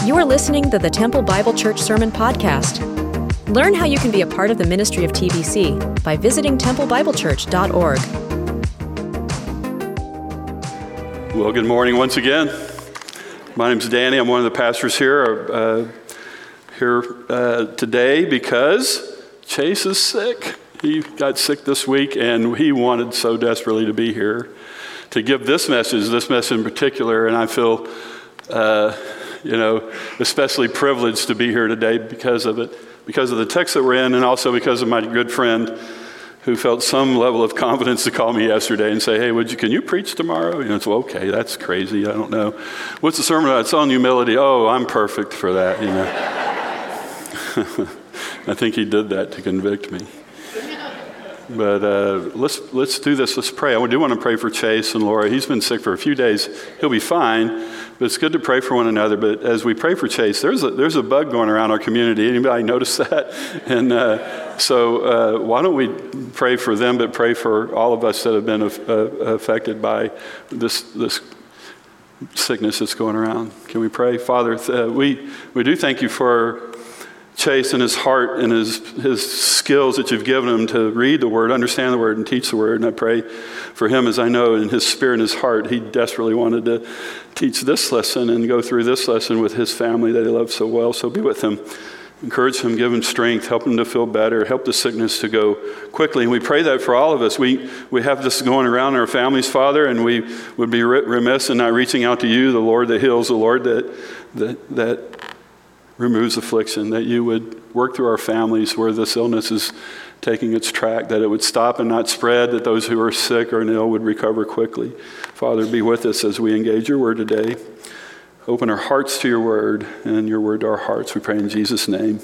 You are listening to the Temple Bible Church Sermon Podcast. Learn how you can be a part of the ministry of TBC by visiting templebiblechurch.org. Well, good morning once again. My name's Danny. I'm one of the pastors here today because Chase is sick. He got sick this week, and he wanted so desperately to be here to give this message in particular, and I feel, especially privileged to be here today because of it, because of the text that we're in, and also because of my good friend who felt some level of confidence to call me yesterday and say, hey, can you preach tomorrow? It's well, okay, that's crazy, I don't know. What's the sermon about? It's on humility. Oh, I'm perfect for that, I think he did that to convict me. But let's do this. Let's pray. I do want to pray for Chase and Laura. He's been sick for a few days. He'll be fine, but it's good to pray for one another. But as we pray for Chase, there's a bug going around our community. Anybody notice that? And so why don't we pray for them, but pray for all of us that have been affected by this sickness that's going around. Can we pray? Father, we do thank you for Chase and his heart and his skills that you've given him to read the Word, understand the Word, and teach the Word. And I pray for him, as I know in his spirit and his heart, he desperately wanted to teach this lesson and go through this lesson with his family that he loves so well. So be with him. Encourage him, give him strength, help him to feel better, help the sickness to go quickly. And we pray that for all of us. We have this going around in our families, Father, and we would be remiss in not reaching out to you, the Lord that heals, the Lord that removes affliction, that you would work through our families where this illness is taking its track, that it would stop and not spread, that those who are sick or ill would recover quickly. Father, be with us as we engage your word today. Open our hearts to your word and your word to our hearts. We pray in Jesus' name.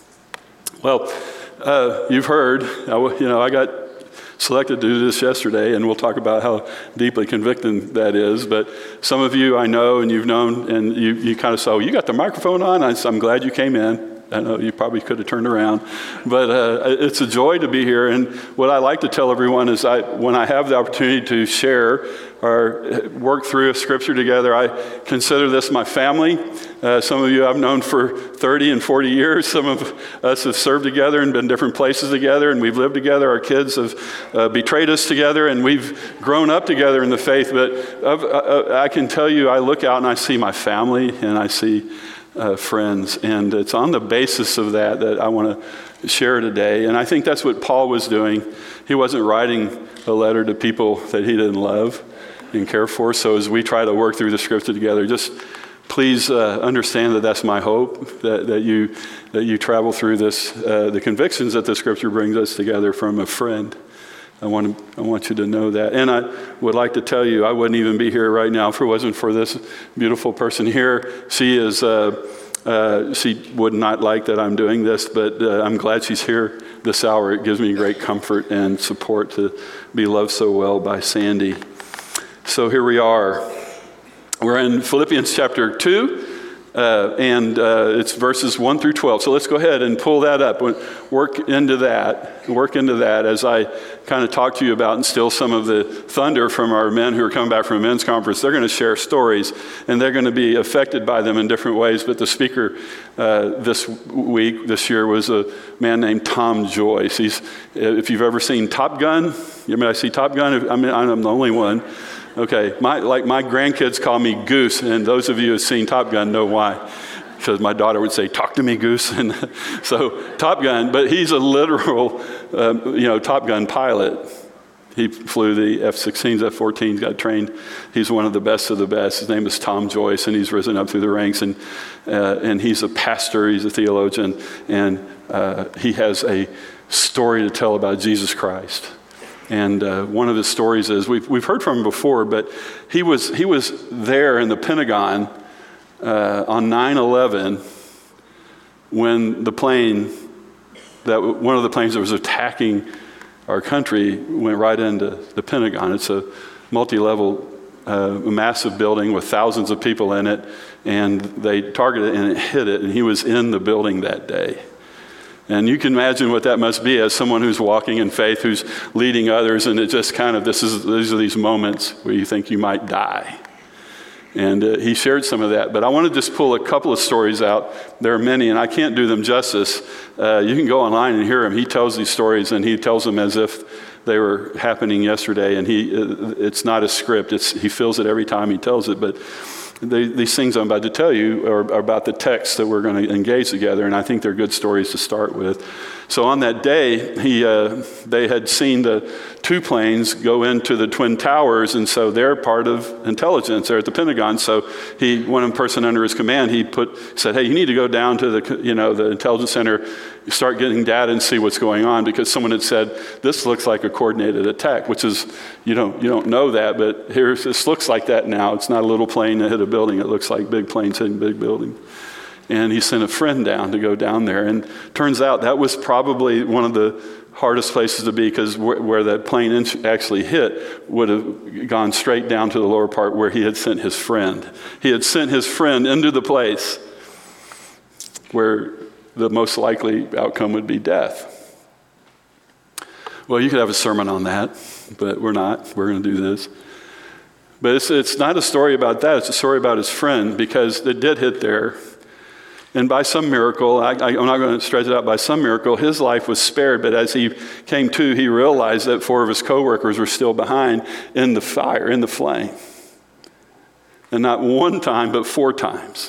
Well, you've heard, I got selected to do this yesterday, and we'll talk about how deeply convicting that is. But some of you I know, and you've known, and you kind of saw, you got the microphone on? I'm glad you came in. I know you probably could have turned around. But it's a joy to be here. And what I like to tell everyone is when I have the opportunity to share or work through a scripture together, I consider this my family. Some of you I've known for 30 and 40 years. Some of us have served together and been different places together, and we've lived together. Our kids have betrayed us together, and we've grown up together in the faith. But I can tell you, I look out and I see my family, and I see friends, and it's on the basis of that I want to share today. And I think that's what Paul was doing. He wasn't writing a letter to people that he didn't love and care for. So as we try to work through the scripture together, just please understand that that's my hope, that you travel through this, the convictions that the scripture brings us together from a friend. I want you to know that. And I would like to tell you, I wouldn't even be here right now if it wasn't for this beautiful person here. She would not like that I'm doing this, but I'm glad she's here this hour. It gives me great comfort and support to be loved so well by Sandy. So here we are. We're in Philippians chapter 2. And it's verses 1 through 12. So let's go ahead and pull that up. Work into that as I kind of talk to you about and steal some of the thunder from our men who are coming back from a men's conference. They're going to share stories, and they're going to be affected by them in different ways. But the speaker this year, was a man named Tom Joyce. If you've ever seen Top Gun, I see Top Gun? I'm the only one. Okay, my grandkids call me Goose, and those of you who have seen Top Gun know why. Because my daughter would say, talk to me, Goose. And so Top Gun, but he's a literal, Top Gun pilot. He flew the F-16s, F-14s, got trained. He's one of the best of the best. His name is Tom Joyce, and he's risen up through the ranks. And he's a pastor, he's a theologian, and he has a story to tell about Jesus Christ. And one of his stories is, we've heard from him before, but he was there in the Pentagon on 9/11 when one of the planes that was attacking our country went right into the Pentagon. It's a multi-level, massive building with thousands of people in it, and they targeted it and it hit it, and he was in the building that day. And you can imagine what that must be as someone who's walking in faith, who's leading others, and it just kind of, these are these moments where you think you might die. And he shared some of that. But I want to just pull a couple of stories out. There are many, and I can't do them justice. You can go online and hear him. He tells these stories, and he tells them as if they were happening yesterday. And it's not a script. He feels it every time he tells it. But these things I'm about to tell you are about the text that we're going to engage together, and I think they're good stories to start with. So on that day, they had seen the two planes go into the Twin Towers, and so they're part of intelligence. They're at the Pentagon. So one person under his command, said, hey, you need to go down to the intelligence center, start getting data and see what's going on, because someone had said, this looks like a coordinated attack, which is, you don't know that, but this looks like that now. It's not a little plane that hit a building. It looks like big planes hitting big buildings. And he sent a friend down to go down there. And turns out that was probably one of the hardest places to be, because where that plane actually hit would have gone straight down to the lower part where he had sent his friend. He had sent his friend into the place where the most likely outcome would be death. Well, you could have a sermon on that, but we're not. We're going to do this. But it's not a story about that. It's a story about his friend, because it did hit there. And by some miracle, I'm not going to stretch it out, by some miracle, his life was spared. But as he came to, he realized that 4 of his coworkers were still behind in the fire, in the flame. And not one time, but 4 times.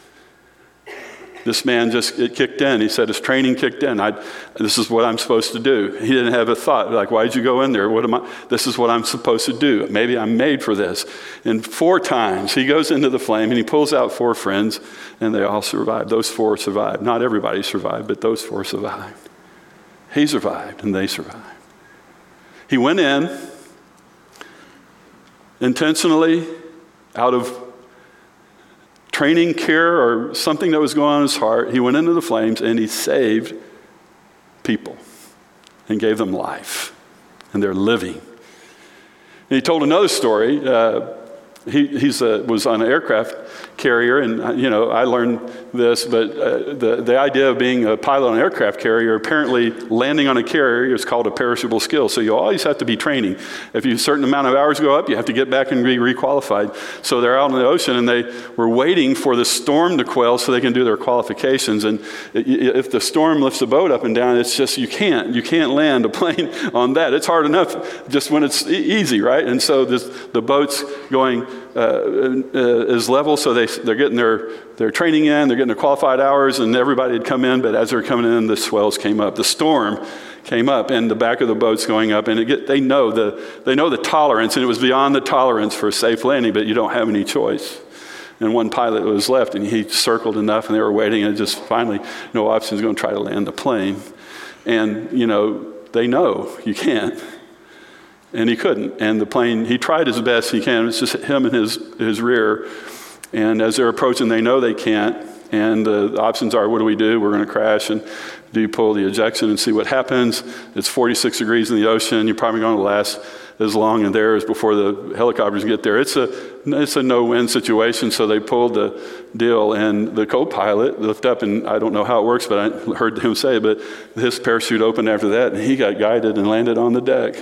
This man it kicked in. He said his training kicked in. This is what I'm supposed to do. He didn't have a thought, like, why'd you go in there? This is what I'm supposed to do. Maybe I'm made for this. And 4 times he goes into the flame and he pulls out 4 friends, and they all survived. Those 4 survived. Not everybody survived, but those 4 survived. He survived and they survived. He went in intentionally out of training, care, or something that was going on in his heart. He went into the flames and he saved people and gave them life, and they're living. And he told another story. He was on an aircraft carrier, and I learned this, but the idea of being a pilot on an aircraft carrier, apparently landing on a carrier is called a perishable skill. So you always have to be training. If a certain amount of hours go up, you have to get back and be requalified. So they're out in the ocean, and they were waiting for the storm to quell so they can do their qualifications. And if the storm lifts the boat up and down, it's just you can't land a plane on that. It's hard enough just when it's easy, right? And so the boat's going is level, so they're getting their training in, they're getting their qualified hours, and everybody had come in, but as they're coming in, the swells came up. The storm came up, and the back of the boat's going up, and they know the tolerance, and it was beyond the tolerance for a safe landing, but you don't have any choice. And one pilot was left, and he circled enough, and they were waiting, and just finally, no option is going to try to land the plane. And, they know you can't. And he couldn't. And the plane, he tried his best he can. It's just him and his rear. And as they're approaching, they know they can't. And the options are, what do we do? We're going to crash. And do you pull the ejection and see what happens? It's 46 degrees in the ocean. You're probably going to last as long in there as before the helicopters get there. It's a no-win situation. So they pulled the deal. And the co-pilot lifted up, and I don't know how it works, but I heard him say, but his parachute opened after that, and he got guided and landed on the deck.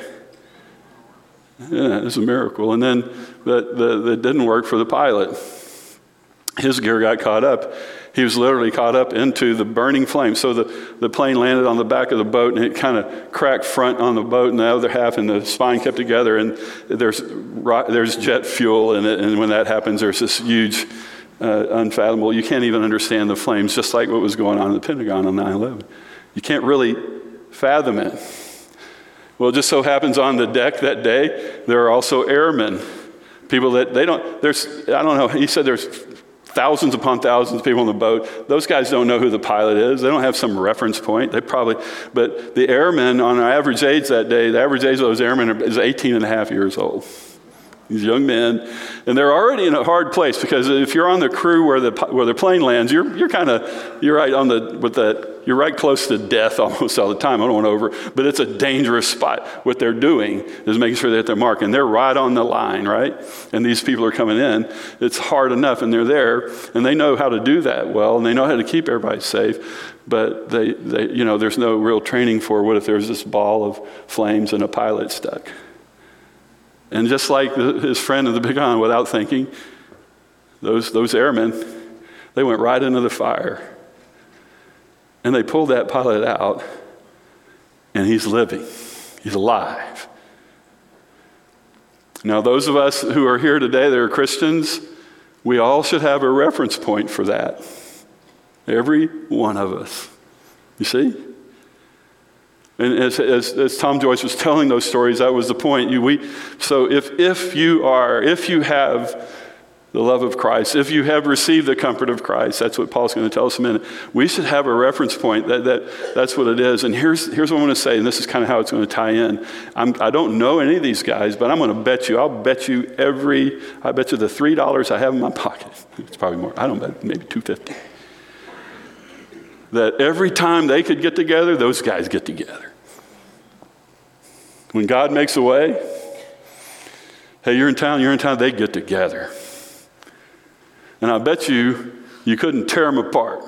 Yeah, it's a miracle. And then, but it didn't work for the pilot. His gear got caught up. He was literally caught up into the burning flame. So the plane landed on the back of the boat, and it kind of cracked front on the boat, and the other half, and the spine kept together. And there's jet fuel in it, and when that happens, there's this huge, unfathomable. You can't even understand the flames, just like what was going on in the Pentagon on 9/11. You can't really fathom it. Well, it just so happens on the deck that day, there are also airmen, people that I don't know, he said there's thousands upon thousands of people on the boat. Those guys don't know who the pilot is. They don't have some reference point. But the airmen, on our average age that day, the average age of those airmen is 18 and a half years old. These young men, and they're already in a hard place, because if you're on the crew where the plane lands, you're right close to death almost all the time. I don't want to but it's a dangerous spot. What they're doing is making sure they hit their mark, and they're right on the line, right? And these people are coming in. It's hard enough, and they're there, and they know how to do that well, and they know how to keep everybody safe. But they there's no real training for what if there's this ball of flames and a pilot stuck. And just like his friend in the Pentagon, without thinking, those airmen, they went right into the fire. And they pulled that pilot out, and he's living. He's alive. Now, those of us who are here today that are Christians, we all should have a reference point for that. Every one of us. You see? And as Tom Joyce was telling those stories, that was the point. So if you have the love of Christ, if you have received the comfort of Christ, that's what Paul's going to tell us in a minute. We should have a reference point. That's what it is. And here's what I want to say, and this is kind of how it's going to tie in. I don't know any of these guys, but I'm going to bet you. I bet you the $3 I have in my pocket. It's probably more. I don't bet, maybe $2.50. That every time they could get together, those guys get together. When God makes a way, hey, you're in town, they get together. And I bet you couldn't tear them apart.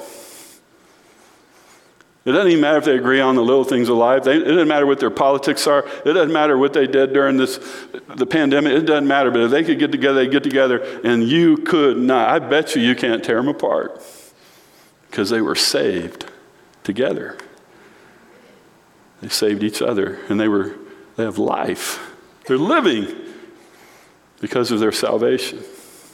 It doesn't even matter if they agree on the little things of life. It doesn't matter what their politics are. It doesn't matter what they did during the pandemic. It doesn't matter. But if they could get together, they get together, and you could not. I bet you can't tear them apart because they were saved together. They saved each other, and they have life. They're living because of their salvation.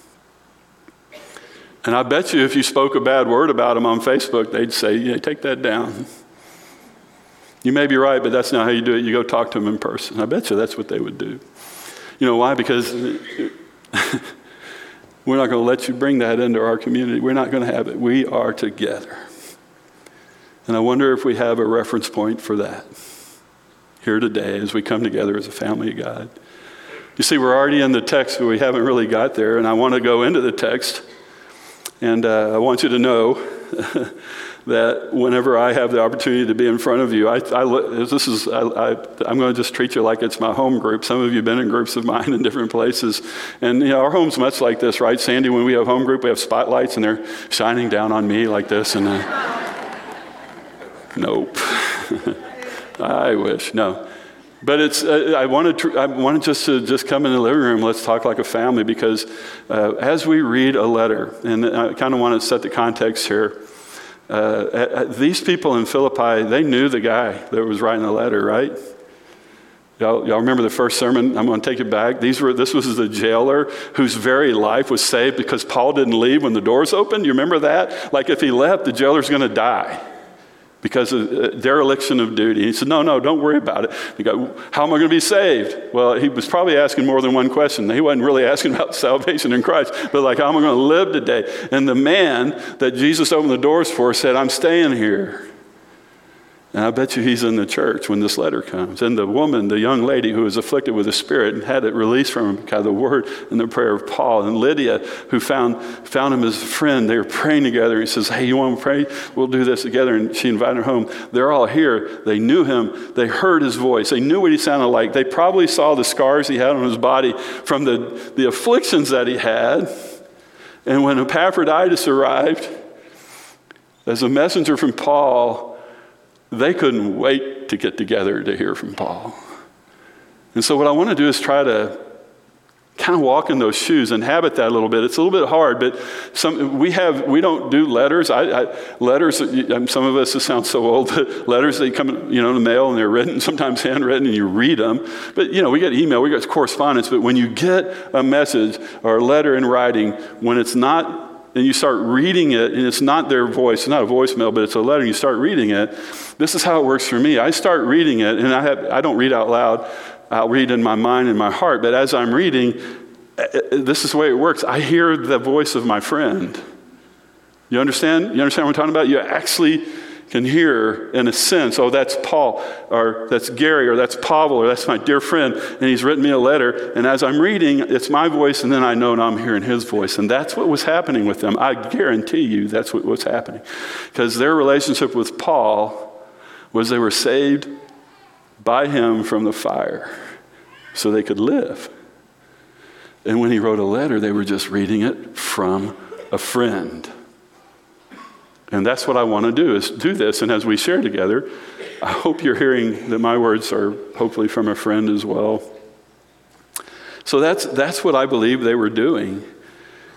And I bet you if you spoke a bad word about them on Facebook, they'd say, yeah, take that down. You may be right, but that's not how you do it. You go talk to them in person. I bet you that's what they would do. You know why? Because we're not going to let you bring that into our community. We're not going to have it. We are together. And I wonder if we have a reference point for that here today as we come together as a family of God. You see, we're already in the text, but we haven't really got there. And I want to go into the text. And I want you to know that whenever I have the opportunity to be in front of you, I'm going to just treat you like it's my home group. Some of you have been in groups of mine in different places. And our home's much like this, right? Sandy, when we have home group, we have spotlights, and they're shining down on me like this. And nope. I wish. No. But I wanted just come in the living room. Let's talk like a family, because as we read a letter, and I kind of want to set the context here. These people in Philippi, they knew the guy that was writing the letter, right? Y'all remember the first sermon? I'm going to take it back. This was the jailer whose very life was saved because Paul didn't leave when the doors opened. You remember that? Like if he left, the jailer's going to die because of dereliction of duty. He said, no, don't worry about it. He go, how am I going to be saved? Well, he was probably asking more than one question. He wasn't really asking about salvation in Christ, but like, how am I going to live today? And the man that Jesus opened the doors for said, I'm staying here. And I bet you he's in the church when this letter comes. And the woman, the young lady who was afflicted with a spirit and had it released from him because of the word and the prayer of Paul. And Lydia, who found him as a friend, they were praying together. He says, hey, you want to pray? We'll do this together. And she invited her home. They're all here. They knew him. They heard his voice. They knew what he sounded like. They probably saw the scars he had on his body from the afflictions that he had. And when Epaphroditus arrived as a messenger from Paul, they couldn't wait to get together to hear from Paul. And so what I want to do is try to kind of walk in those shoes, inhabit that a little bit. It's a little bit hard, but we don't do letters. Letters, some of us, this sounds so old, but letters, they come in the mail and they're written, sometimes handwritten, and you read them. But we get email, we get correspondence, but when you get a message or a letter in writing, when it's not, and you start reading it, and it's not their voice, it's not a voicemail, but it's a letter, and you start reading it. This is how it works for me. I start reading it, and I don't read out loud. I'll read in my mind and my heart, but as I'm reading, this is the way it works. I hear the voice of my friend. You understand? You understand what I'm talking about? You actually can hear, in a sense, oh, that's Paul, or that's Gary, or that's Pavel, or that's my dear friend, and he's written me a letter, and as I'm reading, it's my voice, and then I know I'm hearing his voice, and that's what was happening with them. I guarantee you that's what was happening, because their relationship with Paul was they were saved by him from the fire so they could live. And when he wrote a letter, they were just reading it from a friend. And that's what I want to do, is do this. And as we share together, I hope you're hearing that my words are hopefully from a friend as well. So that's what I believe they were doing.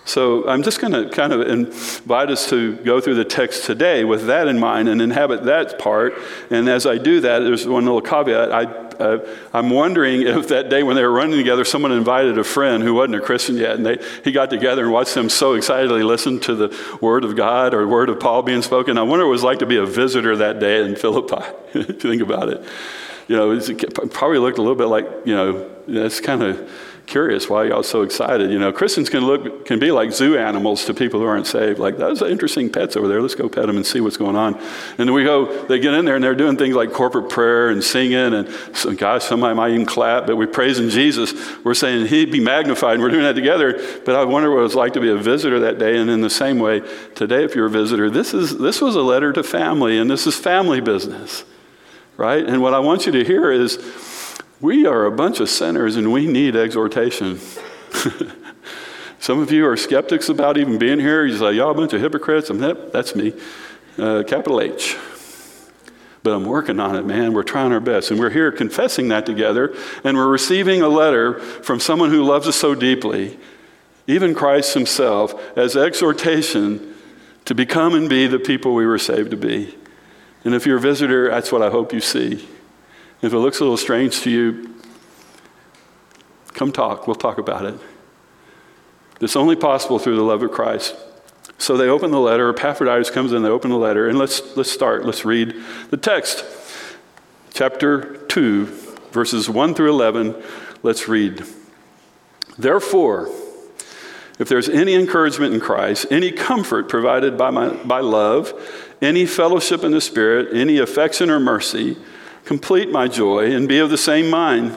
So I'm just going to kind of invite us to go through the text today with that in mind and inhabit that part. And as I do that, there's one little caveat. I'm wondering if that day when they were running together, someone invited a friend who wasn't a Christian yet, and he got together and watched them so excitedly listen to the Word of God or Word of Paul being spoken. I wonder what it was like to be a visitor that day in Philippi, if you think about it. It probably looked a little bit like, that's kind of curious why y'all so excited. Christians can be like zoo animals to people who aren't saved. Like, those are interesting pets over there. Let's go pet them and see what's going on. And then they get in there and they're doing things like corporate prayer and singing. And somebody might even clap, but we're praising Jesus. We're saying he'd be magnified, and we're doing that together. But I wonder what it was like to be a visitor that day. And in the same way, today, if you're a visitor, this was a letter to family, and this is family business, right? And what I want you to hear is, we are a bunch of sinners and we need exhortation. Some of you are skeptics about even being here. You say, y'all a bunch of hypocrites. That's me, capital H. But I'm working on it, man. We're trying our best. And we're here confessing that together. And we're receiving a letter from someone who loves us so deeply, even Christ himself, as exhortation to become and be the people we were saved to be. And if you're a visitor, that's what I hope you see. If it looks a little strange to you, come talk. We'll talk about it. It's only possible through the love of Christ. So they open the letter. Epaphroditus comes in, they open the letter, and let's start. Let's read the text. Chapter 2, verses 1 through 11. Let's read. Therefore, if there's any encouragement in Christ, any comfort provided by love, any fellowship in the Spirit, any affection or mercy, complete my joy and be of the same mind,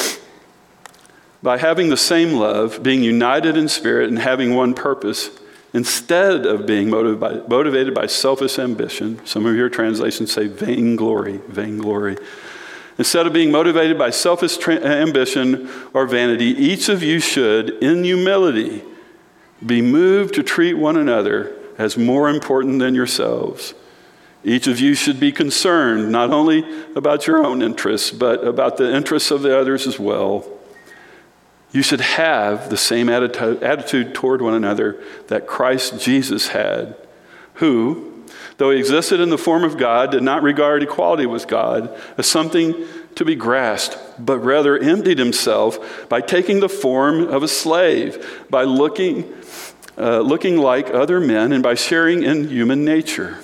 by having the same love, being united in spirit and having one purpose, instead of being motivated by selfish ambition. Some of your translations say vainglory. Instead of being motivated by selfish ambition or vanity, each of you should, in humility, be moved to treat one another as more important than yourselves. Each of you should be concerned not only about your own interests, but about the interests of the others as well. You should have the same attitude toward one another that Christ Jesus had, who, though he existed in the form of God, did not regard equality with God as something to be grasped, but rather emptied himself by taking the form of a slave, by looking like other men, and by sharing in human nature.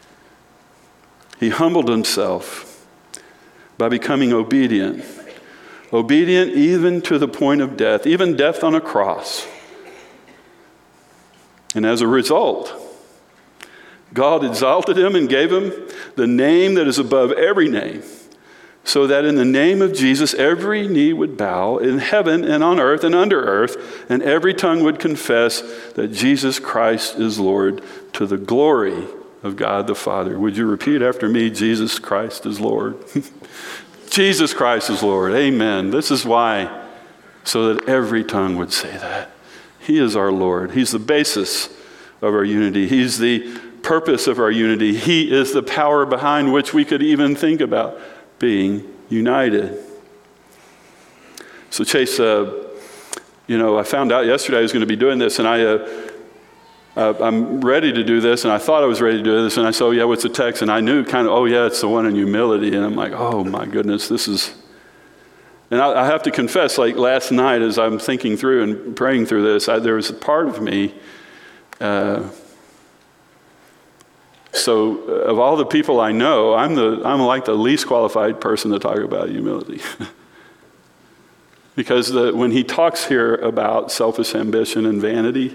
He humbled himself by becoming obedient even to the point of death, even death on a cross. And as a result, God exalted him and gave him the name that is above every name, so that in the name of Jesus every knee would bow in heaven and on earth and under earth, and every tongue would confess that Jesus Christ is Lord, to the glory of God the Father. Would you repeat after me? Jesus Christ is Lord. Jesus Christ is Lord. Amen. This is why, so that every tongue would say that. He is our Lord. He's the basis of our unity. He's the purpose of our unity. He is the power behind which we could even think about being united. So Chase, I found out yesterday I was going to be doing this, and I'm ready to do this, and I thought I was ready to do this, and I said, what's the text? And I knew it's the one in humility, and I'm like, oh my goodness, this is, and I have to confess, like last night as I'm thinking through and praying through this, there was a part of me, so of all the people I know, I'm like the least qualified person to talk about humility. Because when he talks here about selfish ambition and vanity,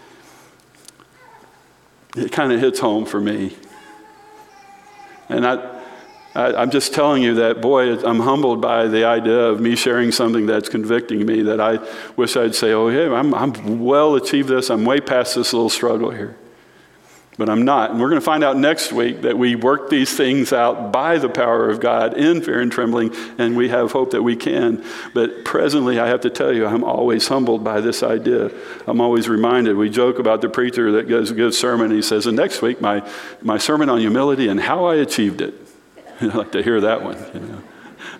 it kind of hits home for me. And I'm just telling you that, boy, I'm humbled by the idea of me sharing something that's convicting me, that I wish I'd say, I'm well achieved this. I'm way past this little struggle here. But I'm not. And we're going to find out next week that we work these things out by the power of God in fear and trembling, and we have hope that we can. But presently, I have to tell you, I'm always humbled by this idea. I'm always reminded. We joke about the preacher that gives a good sermon. He says, and next week, my sermon on humility and how I achieved it. I like to hear that one.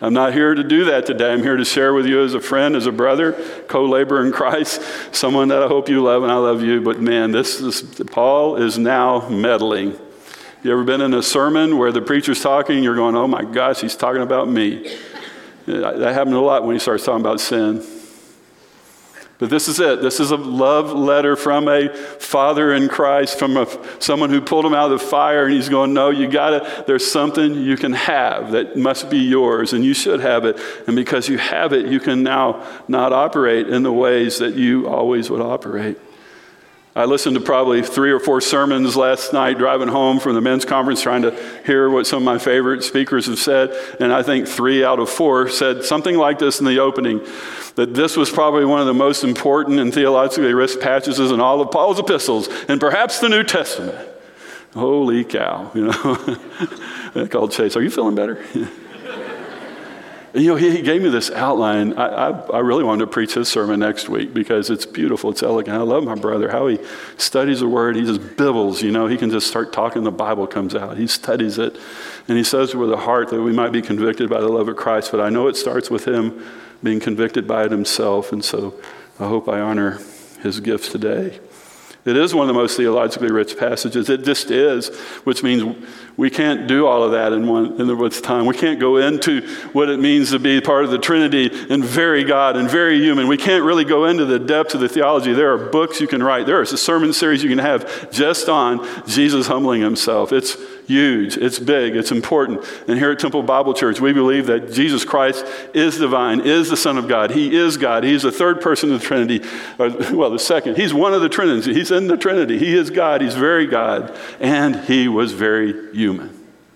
I'm not here to do that today. I'm here to share with you as a friend, as a brother, co-laborer in Christ, someone that I hope you love and I love you. But man, Paul is now meddling. You ever been in a sermon where the preacher's talking and you're going, oh my gosh, he's talking about me? That happened a lot when he starts talking about sin. But this is it. This is a love letter from a father in Christ, from someone who pulled him out of the fire, and he's going, no, there's something you can have that must be yours, and you should have it. And because you have it, you can now not operate in the ways that you always would operate. I listened to probably 3 or 4 sermons last night driving home from the men's conference trying to hear what some of my favorite speakers have said, and I think 3 out of 4 said something like this in the opening, that this was probably one of the most important and theologically rich passages in all of Paul's epistles, and perhaps the New Testament. Holy cow, I called Chase, are you feeling better? And, he gave me this outline. I really wanted to preach his sermon next week because it's beautiful, it's elegant. I love my brother, how he studies the word. He just bibbles, he can just start talking, the Bible comes out. He studies it, and he says with a heart that we might be convicted by the love of Christ, but I know it starts with him being convicted by it himself, and so I hope I honor his gifts today. It is one of the most theologically rich passages. It just is, which means we can't do all of that in one time. We can't go into what it means to be part of the Trinity and very God and very human. We can't really go into the depths of the theology. There are books you can write. There is a sermon series you can have just on Jesus humbling himself. It's huge. It's big. It's important. And here at Temple Bible Church, we believe that Jesus Christ is divine, is the Son of God. He is God. He's the third person of the Trinity. The second. He's one of the Trinities. He's in the Trinity. He is God. He's very God. And he was very human.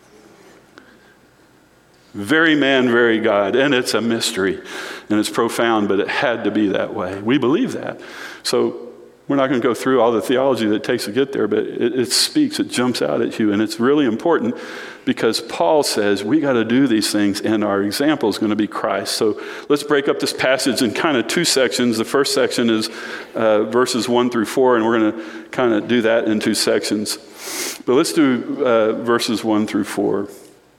Very man, very God. And it's a mystery. And it's profound, but it had to be that way. We believe that. So we're not going to go through all the theology that it takes to get there, but it speaks, it jumps out at you, and it's really important because Paul says we got to do these things, and our example is going to be Christ. So let's break up this passage in kind of 2 sections. The first section is verses 1 through 4, and we're going to kind of do that in 2 sections. But let's do verses 1 through 4.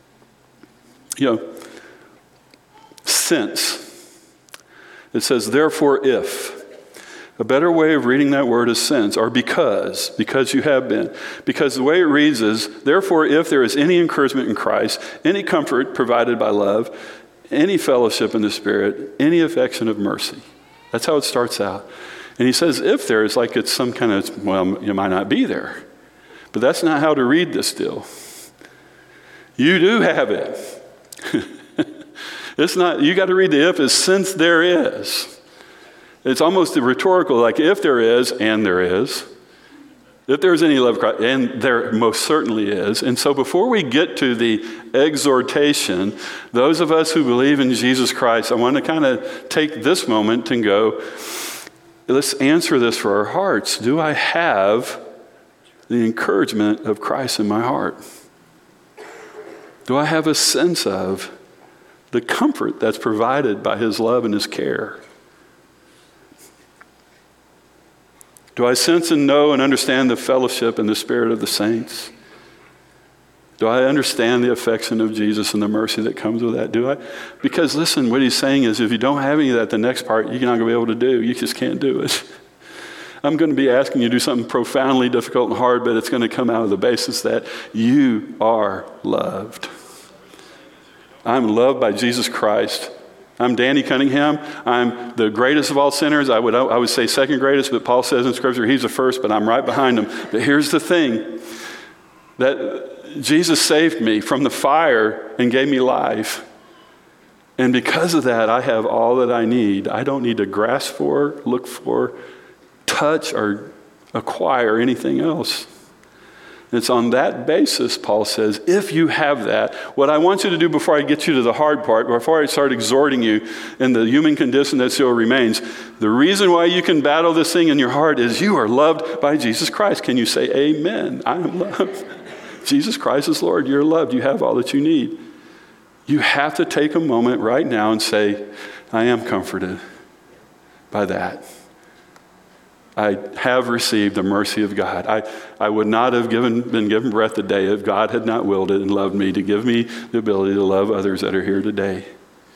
Since. It says, therefore, if. A better way of reading that word is since, or because you have been. Because the way it reads is, therefore, if there is any encouragement in Christ, any comfort provided by love, any fellowship in the Spirit, any affection of mercy. That's how it starts out. And he says, if there is like it's some kind of, you might not be there. But that's not how to read this deal. You do have it. It's not, you got to read the if as since there is. It's almost rhetorical, like if there is, and there is. If there is any love of Christ, and there most certainly is. And so before we get to the exhortation, those of us who believe in Jesus Christ, I want to kind of take this moment and go, let's answer this for our hearts. Do I have the encouragement of Christ in my heart? Do I have a sense of the comfort that's provided by his love and his care? Do I sense and know and understand the fellowship and the spirit of the saints? Do I understand the affection of Jesus and the mercy that comes with that? Do I? Because listen, what he's saying is if you don't have any of that, the next part you're not going to be able to do. You just can't do it. I'm going to be asking you to do something profoundly difficult and hard, but it's going to come out of the basis that you are loved. I'm loved by Jesus Christ. I'm Danny Cunningham. I'm the greatest of all sinners. I would say second greatest, but Paul says in Scripture he's the first, but I'm right behind him. But here's the thing, that Jesus saved me from the fire and gave me life. And because of that, I have all that I need. I don't need to grasp for, look for, touch, or acquire anything else. It's on that basis, Paul says, if you have that, what I want you to do before I get you to the hard part, before I start exhorting you in the human condition that still remains, the reason why you can battle this thing in your heart is you are loved by Jesus Christ. Can you say amen? I am loved. Jesus Christ is Lord. You're loved. You have all that you need. You have to take a moment right now and say, I am comforted by that. I have received the mercy of God. I would not have been given breath today if God had not willed it and loved me to give me the ability to love others that are here today.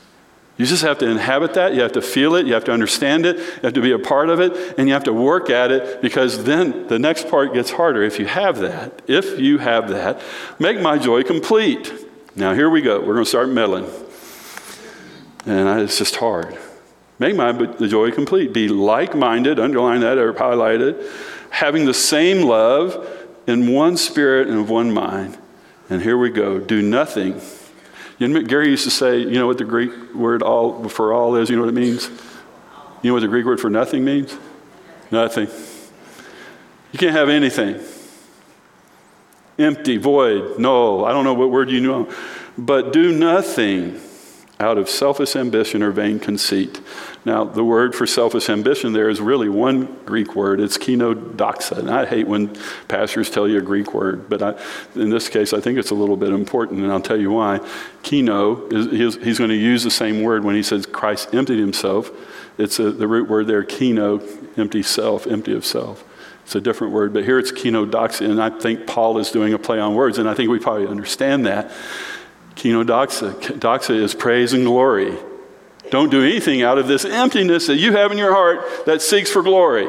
You just have to inhabit that. You have to feel it. You have to understand it. You have to be a part of it. And you have to work at it, because then the next part gets harder. If you have that, make my joy complete. Now here we go. We're going to start meddling. And it's just hard. Make the joy complete. Be like-minded, underline that or highlight it, having the same love, in one spirit and of one mind. And here we go. Do nothing. Gary used to say, you know what the Greek word all for all is? You know what it means? You know what the Greek word for nothing means? Nothing. You can't have anything. Empty, void, null. I don't know what word you know. But do nothing out of selfish ambition or vain conceit. Now, the word for selfish ambition there is really one Greek word. It's kenodoxa. And I hate when pastors tell you a Greek word, but in this case, I think it's a little bit important, and I'll tell you why. Keno, he's going to use the same word when he says Christ emptied himself. It's the root word there, keno, empty self, empty of self. It's a different word, but here it's kenodoxa, and I think Paul is doing a play on words, and I think we probably understand that. Kenodoxa. Doxa is praise and glory. Don't do anything out of this emptiness that you have in your heart that seeks for glory.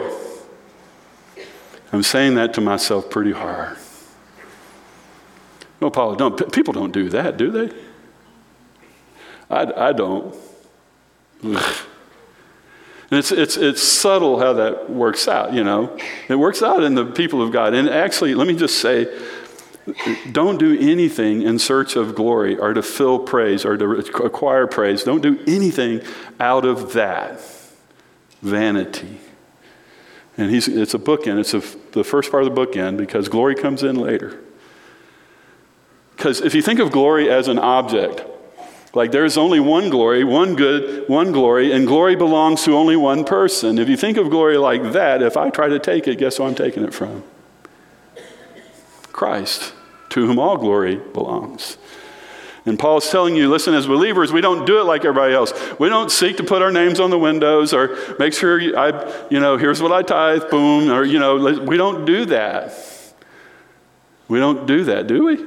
I'm saying that to myself pretty hard. No, Paul, people don't do that, do they? I don't. Ugh. And it's subtle how that works out, you know. It works out in the people of God. And actually, let me just say, don't do anything in search of glory or to fill praise or to acquire praise. Don't do anything out of that. Vanity. And it's a bookend. It's the first part of the bookend, because glory comes in later. Because if you think of glory as an object, like there's only one glory, one good, one glory, and glory belongs to only one person. If you think of glory like that, if I try to take it, guess who I'm taking it from? Christ, to whom all glory belongs. And Paul's telling you, listen, as believers, we don't do it like everybody else. We don't seek to put our names on the windows or make sure here's what I tithe, boom, or, we don't do that. We don't do that, do we?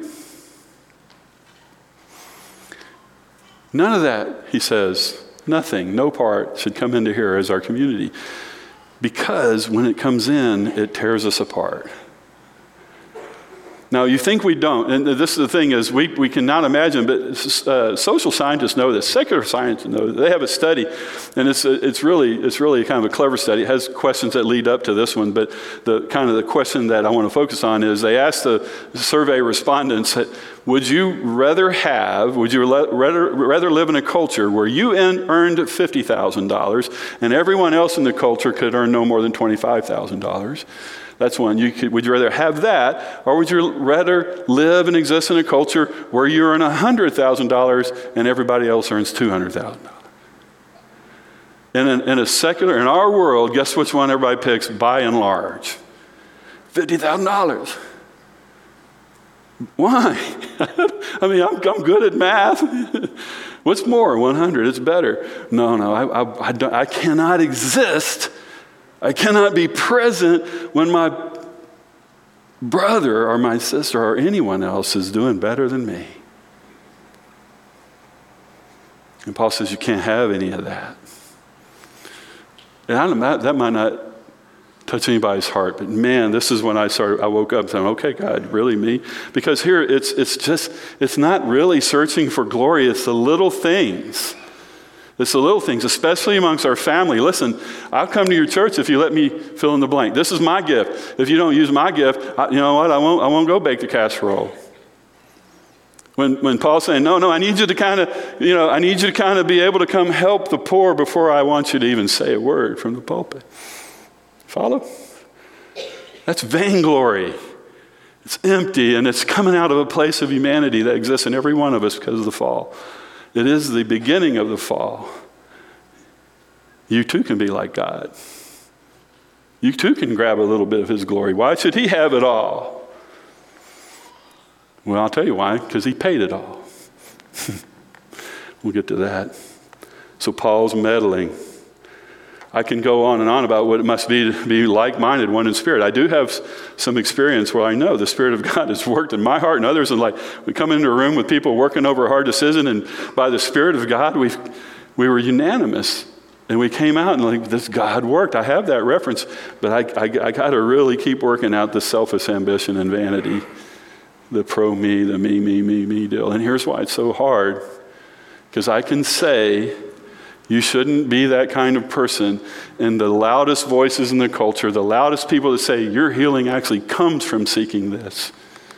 None of that, he says, nothing, no part should come into here as our community. Because when it comes in, it tears us apart. Now, you think we don't, and this is the thing is we cannot imagine, but social scientists know this, secular scientists know this. They have a study, and it's really kind of a clever study. It has questions that lead up to this one, but the question that I want to focus on is they asked the survey respondents, would you rather live in a culture where you earned $50,000 and everyone else in the culture could earn no more than $25,000? That's one. Would you rather have that, or would you rather live and exist in a culture where you earn $100,000 and everybody else earns $200,000? In our world, guess which one everybody picks by and large? $50,000. Why? I mean, I'm good at math. What's more? 100. It's better. No. I cannot exist. I cannot be present when my brother or my sister or anyone else is doing better than me. And Paul says you can't have any of that. And that might not touch anybody's heart, but man, this is when I woke up saying, okay, God, really me? Because here it's not really searching for glory, it's the little things. It's the little things, especially amongst our family. Listen, I'll come to your church if you let me fill in the blank. This is my gift. If you don't use my gift, you know what? I won't go bake the casserole. When Paul's saying, no, I need you to kind of be able to come help the poor before I want you to even say a word from the pulpit. Follow? That's vainglory. It's empty, and it's coming out of a place of humanity that exists in every one of us because of the fall. It is the beginning of the fall. You too can be like God. You too can grab a little bit of his glory. Why should he have it all? Well, I'll tell you why, because he paid it all. We'll get to that. So Paul's meddling. I can go on and on about what it must be to be like-minded, one in spirit. I do have some experience where I know the Spirit of God has worked in my heart and others. And like we come into a room with people working over a hard decision, and by the Spirit of God, we were unanimous. And we came out and like, this God worked. I have that reference, but I got to really keep working out the selfish ambition and vanity, the pro-me, the me deal. And here's why it's so hard. Because I can say, you shouldn't be that kind of person. And the loudest voices in the culture, the loudest people that say your healing actually comes from seeking this.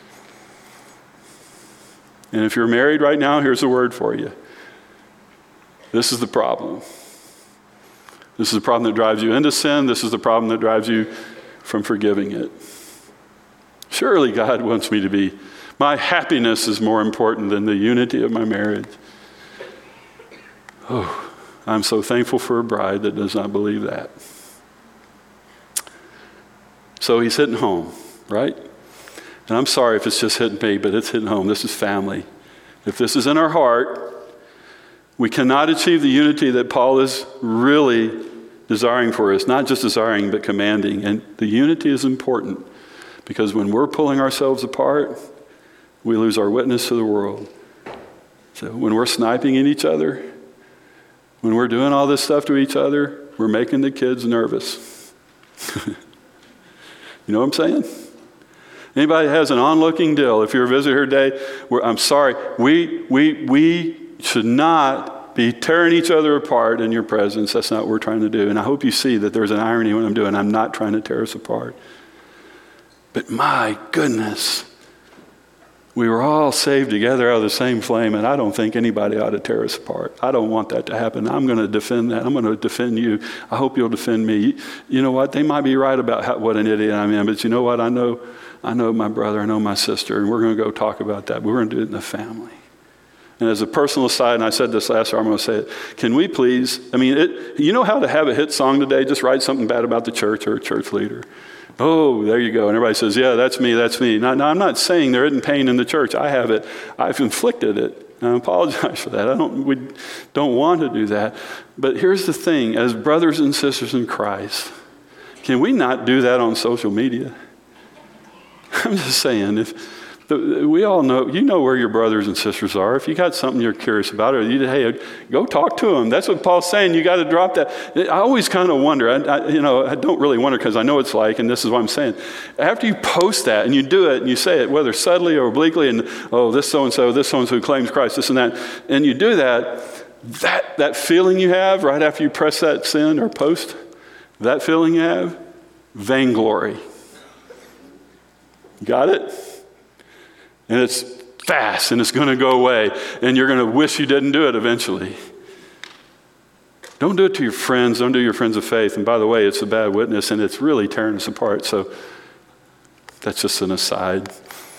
And if you're married right now, here's a word for you. This is the problem. This is the problem that drives you into sin. This is the problem that drives you from forgiving it. Surely God wants me to be. My happiness is more important than the unity of my marriage. Oh, I'm so thankful for a bride that does not believe that. So he's hitting home, right? And I'm sorry if it's just hitting me, but it's hitting home. This is family. If this is in our heart, we cannot achieve the unity that Paul is really desiring for us. Not just desiring, but commanding. And the unity is important because when we're pulling ourselves apart, we lose our witness to the world. So when we're sniping at each other, when we're doing all this stuff to each other, we're making the kids nervous. You know what I'm saying? Anybody has an onlooking deal, if you're a visitor today, I'm sorry, we should not be tearing each other apart in your presence. That's not what we're trying to do. And I hope you see that there's an irony in what I'm doing. I'm not trying to tear us apart. But my goodness, we were all saved together out of the same flame, and I don't think anybody ought to tear us apart. I don't want that to happen. I'm going to defend that. I'm going to defend you. I hope you'll defend me. You know what? They might be right about what an idiot I am, but you know what? I know my brother, I know my sister, and we're going to go talk about that. But we're going to do it in the family. And as a personal aside, and I said this last year, I'm going to say it. Can we please, you know how to have a hit song today? Just write something bad about the church or a church leader. Oh, there you go. And everybody says, yeah, that's me. Now, I'm not saying there isn't pain in the church. I have it. I've inflicted it. I apologize for that. We don't want to do that. But here's the thing. As brothers and sisters in Christ, can we not do that on social media? I'm just saying, we all know, you know where your brothers and sisters are. If you got something you're curious about, or hey, go talk to them. That's what Paul's saying. You got to drop that. I always kind of wonder. I don't really wonder because I know it's like, and this is what I'm saying. After you post that and you do it and you say it, whether subtly or obliquely, and this so-and-so who claims Christ, this and that, and you do that feeling you have right after you press that send or post, that feeling you have, vainglory. Got it? And it's fast, and it's going to go away, and you're going to wish you didn't do it eventually. Don't do it to your friends. Don't do your friends of faith. And by the way, it's a bad witness, and it's really tearing us apart. So that's just an aside.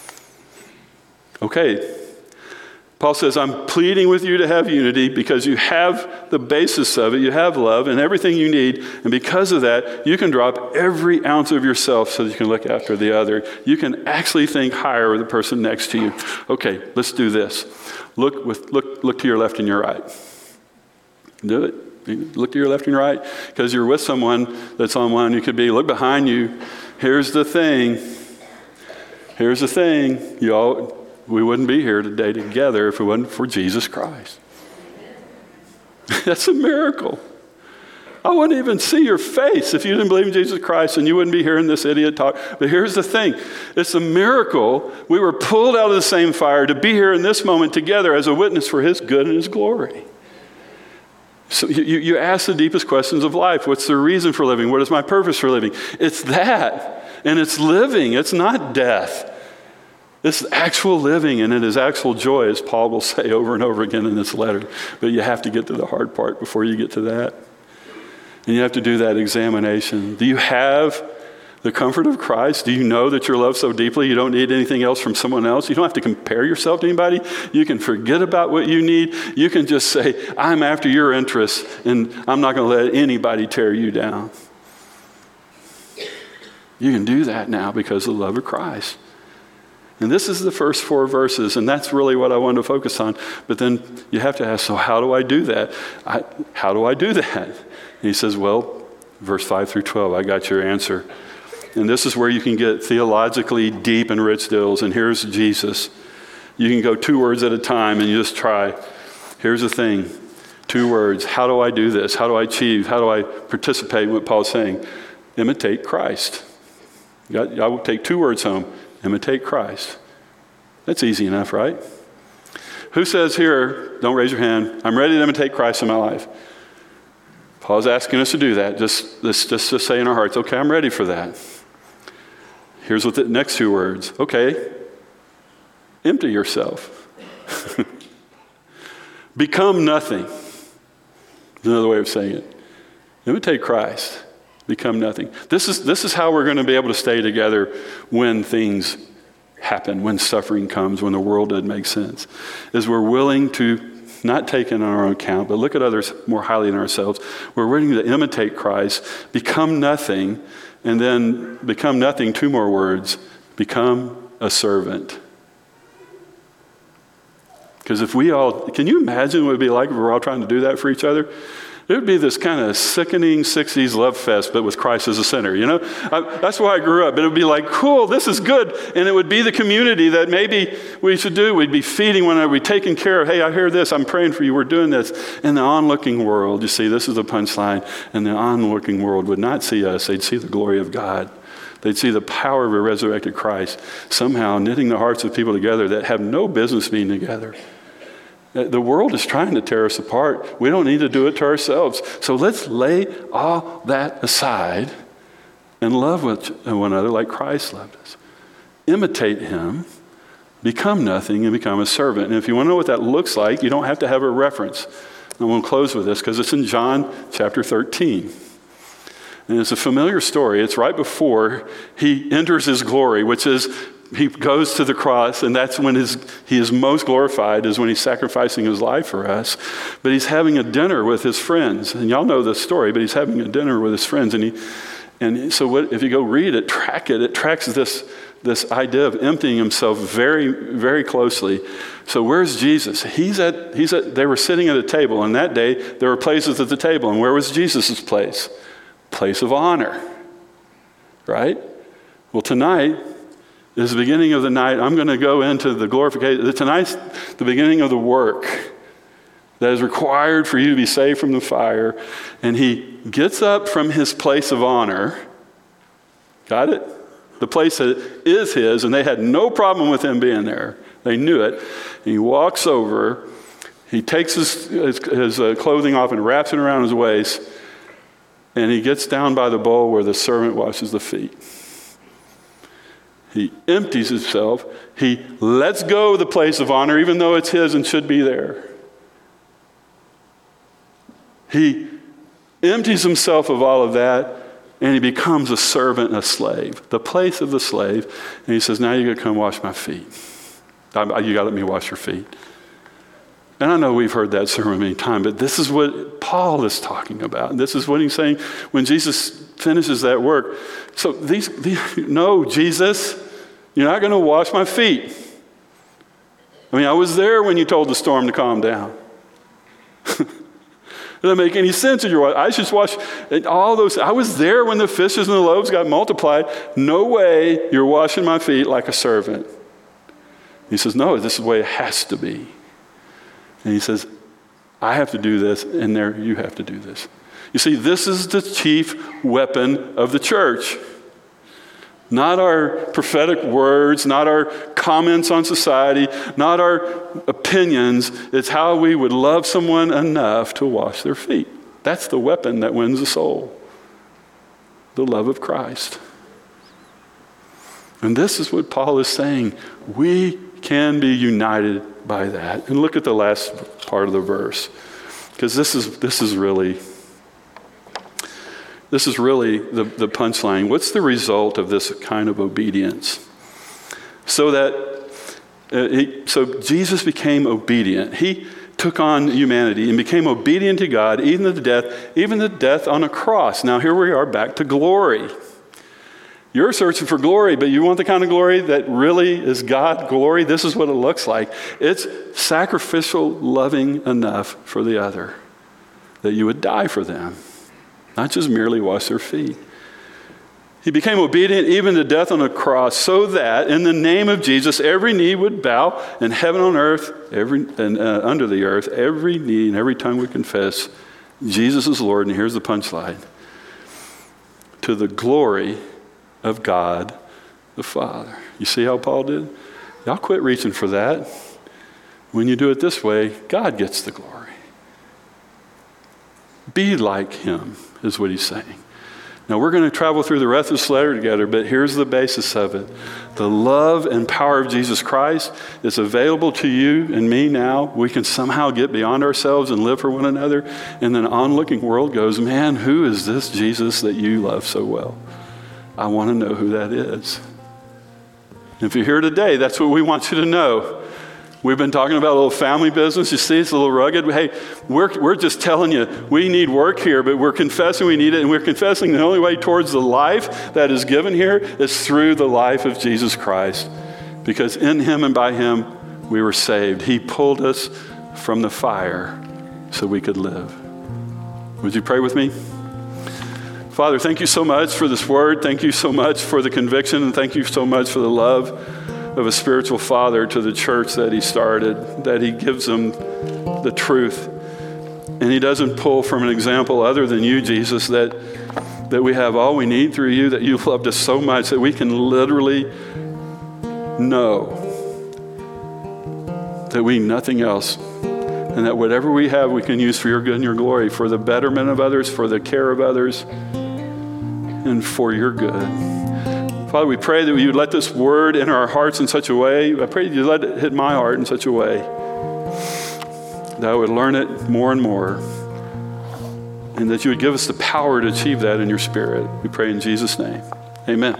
Okay. Paul says, I'm pleading with you to have unity because you have the basis of it. You have love and everything you need. And because of that, you can drop every ounce of yourself so that you can look after the other. You can actually think higher of the person next to you. Okay, let's do this. Look to your left and your right. Do it. Look to your left and your right because you're with someone that's on one. You could be, look behind you. Here's the thing. We wouldn't be here today together if it wasn't for Jesus Christ. That's a miracle. I wouldn't even see your face if you didn't believe in Jesus Christ, and you wouldn't be hearing this idiot talk. But here's the thing. It's a miracle. We were pulled out of the same fire to be here in this moment together as a witness for his good and his glory. So you ask the deepest questions of life. What's the reason for living? What is my purpose for living? It's that. And it's living. It's not death. This is actual living, and it is actual joy, as Paul will say over and over again in this letter. But you have to get to the hard part before you get to that. And you have to do that examination. Do you have the comfort of Christ? Do you know that you're loved so deeply you don't need anything else from someone else? You don't have to compare yourself to anybody. You can forget about what you need. You can just say, I'm after your interests, and I'm not going to let anybody tear you down. You can do that now because of the love of Christ. And this is the first 4 verses, and that's really what I wanted to focus on. But then you have to ask, so how do I do that? How do I do that? And he says, well, verse 5 through 12, I got your answer. And this is where you can get theologically deep and rich deals. And here's Jesus. You can go 2 words at a time and you just try. Here's the thing. 2 words. How do I do this? How do I achieve? How do I participate in what Paul's saying? Imitate Christ. I will take 2 words home. Imitate Christ. That's easy enough, right? Who says here, don't raise your hand, I'm ready to imitate Christ in my life? Paul's asking us to do that. Let's just say in our hearts, okay, I'm ready for that. Here's what the next 2 words. Okay, empty yourself. Become nothing. That's another way of saying it. Imitate Christ. Become nothing. This is how we're going to be able to stay together when things happen, when suffering comes, when the world doesn't make sense, is we're willing to not take it on our own account, but look at others more highly than ourselves. We're willing to imitate Christ, become nothing, and then become nothing, 2 more words, become a servant. Because if we all, can you imagine what it would be like if we're all trying to do that for each other? It would be this kind of sickening 60s love fest, but with Christ as the center, you know? That's why I grew up. It would be like, cool, this is good. And it would be the community that maybe we should do. We'd be feeding one another. We'd be taking care of, hey, I hear this. I'm praying for you. We're doing this. In the onlooking world, you see, this is the punchline. And the onlooking world would not see us. They'd see the glory of God. They'd see the power of a resurrected Christ somehow knitting the hearts of people together that have no business being together. The world is trying to tear us apart. We don't need to do it to ourselves. So let's lay all that aside and love one another like Christ loved us. Imitate him, become nothing, and become a servant. And if you want to know what that looks like, you don't have to have a reference. I'm going to close with this because it's in John chapter 13. And it's a familiar story. It's right before he enters his glory, which is he goes to the cross, and that's when he is most glorified, is when he's sacrificing his life for us. But he's having a dinner with his friends. And y'all know this story, but he's having a dinner with his friends. And so if you go read it, it tracks this idea of emptying himself very, very closely. So where's Jesus? They were sitting at a table, and that day there were places at the table. And where was Jesus' place? Place of honor, right? Well, tonight is the beginning of the night. I'm going to go into the glorification. Tonight's the beginning of the work that is required for you to be saved from the fire. And he gets up from his place of honor. Got it? The place that is his, and they had no problem with him being there. They knew it. And he walks over. He takes his clothing off and wraps it around his waist. And he gets down by the bowl where the servant washes the feet. He empties himself. He lets go of the place of honor, even though it's his and should be there. He empties himself of all of that, and he becomes a servant and a slave, the place of the slave. And he says, now you're going to come wash my feet. You got to let me wash your feet. And I know we've heard that sermon many times, but this is what Paul is talking about. This is what he's saying when Jesus finishes that work. So no, Jesus, you're not going to wash my feet. I mean, I was there when you told the storm to calm down. It doesn't make any sense. I should wash all those. I was there when the fishes and the loaves got multiplied. No way you're washing my feet like a servant. He says, no, this is the way it has to be. And he says, I have to do this, and there you have to do this. You see, this is the chief weapon of the church. Not our prophetic words, not our comments on society, not our opinions. It's how we would love someone enough to wash their feet. That's the weapon that wins the soul. The love of Christ. And this is what Paul is saying. We can be united by that. And look at the last part of the verse, because this is really the punchline. What's the result of this kind of obedience? So Jesus became obedient. He took on humanity and became obedient to God, even the death on a cross. Now here we are back to glory. You're searching for glory, but you want the kind of glory that really is God glory? This is what it looks like. It's sacrificial loving enough for the other that you would die for them, not just merely wash their feet. He became obedient even to death on a cross so that in the name of Jesus, every knee would bow in heaven, on earth, under the earth, every knee and every tongue would confess Jesus is Lord. And here's the punchline: to the glory of God the Father. You see how Paul did? Y'all quit reaching for that. When you do it this way, God gets the glory. Be like him, is what he's saying. Now, we're going to travel through the rest of this letter together, but here's the basis of it. The love and power of Jesus Christ is available to you and me now. We can somehow get beyond ourselves and live for one another. And then an onlooking world goes, man, who is this Jesus that you love so well? I want to know who that is. If you're here today, that's what we want you to know. We've been talking about a little family business. You see, it's a little rugged. Hey, we're just telling you, we need work here, but we're confessing we need it, and we're confessing the only way towards the life that is given here is through the life of Jesus Christ. Because in him and by him, we were saved. He pulled us from the fire so we could live. Would you pray with me? Father, thank you so much for this word. Thank you so much for the conviction, and thank you so much for the love of a spiritual father to the church that he started, that he gives them the truth. And he doesn't pull from an example other than you, Jesus, that we have all we need through you, that you've loved us so much that we can literally know that we need nothing else, and that whatever we have we can use for your good and your glory, for the betterment of others, for the care of others, and for your good. Father, we pray that you would let this word enter our hearts in such a way. I pray that you let it hit my heart in such a way that I would learn it more and more, and that you would give us the power to achieve that in your Spirit. We pray in Jesus' name. Amen.